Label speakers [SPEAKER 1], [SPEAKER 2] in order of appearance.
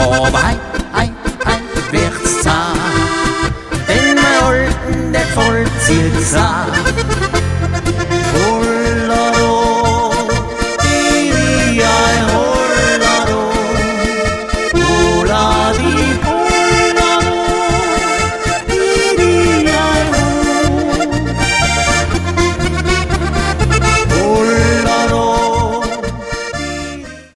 [SPEAKER 1] Aber hei wird's zart, denn mein Alten, der vollzieht Saat.